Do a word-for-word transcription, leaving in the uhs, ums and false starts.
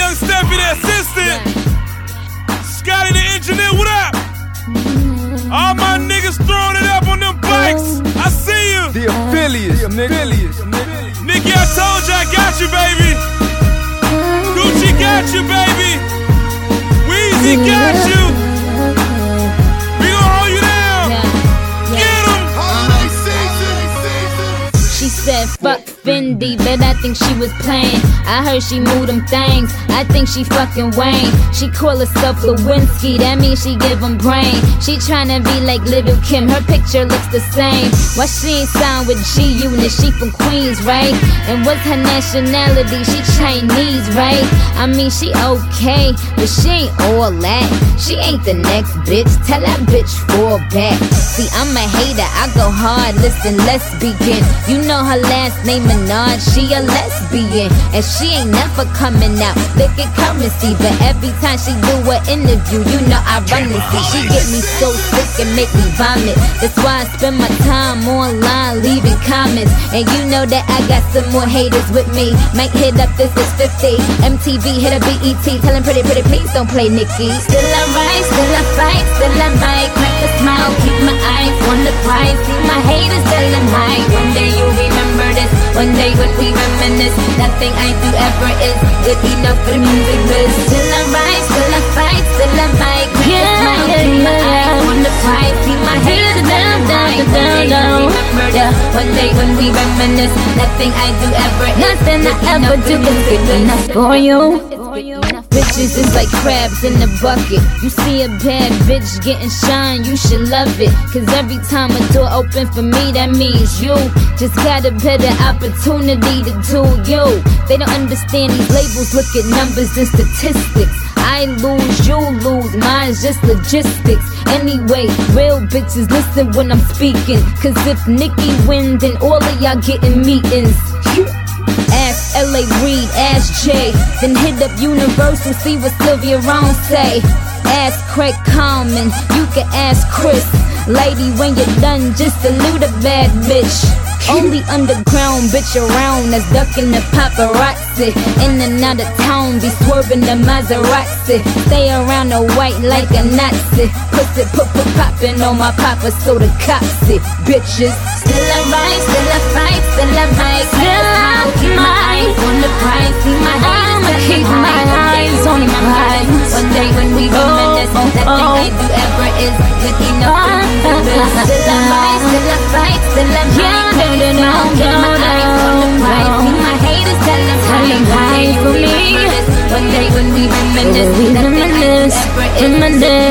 young Steffi, the assistant. Scotty, the engineer, what up? All my niggas throwing it up on them bikes. I see you. The affiliates, the affiliates. Nikki, I told you I got you, baby. Gucci got you, baby. Weezy got you. We gon' hold you down. Get 'em. Holiday season. She said, fuck Fendi, but I think she was playing. I heard she moved them things, I think she fucking Wayne. She call herself Lewinsky, that means she give him brain. She tryna be like Little Kim, her picture looks the same. Why she ain't signed with G-Unit, she from Queens, right? And what's her nationality, she Chinese, right? I mean, she okay, but she ain't all that. She ain't the next bitch, tell that bitch fall back. See, I'm a hater, I go hard, listen, let's begin. You know her last name Minaj, she a lesbian. And she ain't never coming out, look at currency. But every time she do an interview, you know I run the see. She get me so sick and make me vomit. That's why I spend my time online leaving comments. And you know that I got some more haters with me. Might hit up this is fifty, M T V hit a B E T, tell him pretty pretty please don't play Nicki. Still I rise, still I fight, still I might crack a smile, keep my eyes on the prize. See my haters telling high, one day you remember this. One day when we reminisce, nothing I do ever is good enough for the music biz. Still I rise, still I fight, still I might crack a smile, keep my eyes on the prize. See my haters down, down, down, down. Yeah, one day when we reminisce, nothing I do ever is nothing I ever do is good enough for you. Bitches is like crabs in the bucket. You see a bad bitch getting shine, you should love it. Cause every time a door open for me, that means you just got a better opportunity to do you. They don't understand these labels, look at numbers and statistics. I lose, you lose, mine's just logistics. Anyway, real bitches listen when I'm speaking. Cause if Nicki win, then all of y'all getting meetings. Ask L A Reid, ask Jay, then hit up Universal, see what Sylvia Rome say. Ask Craig Common, you can ask Chris. Lady, when you're done, just salute a bad bitch. Only underground bitch around that's ducking the paparazzi. In and out of town, be swerving the Maserati. Stay around the white like a Nazi. Pussy put put poppin' on my papa, so the cops see. Bitches, still I rise, still I fight, still I might. Still I keep my eyes on the prize. See my I'ma keep my eyes on the prize. One day when we reminisce, nothing I do ever is good enough. Still I rise, still I fight, still I might. Keep my eyes on the prize. See my haters telling lies for me. One day when we reminisce, nothing I do ever is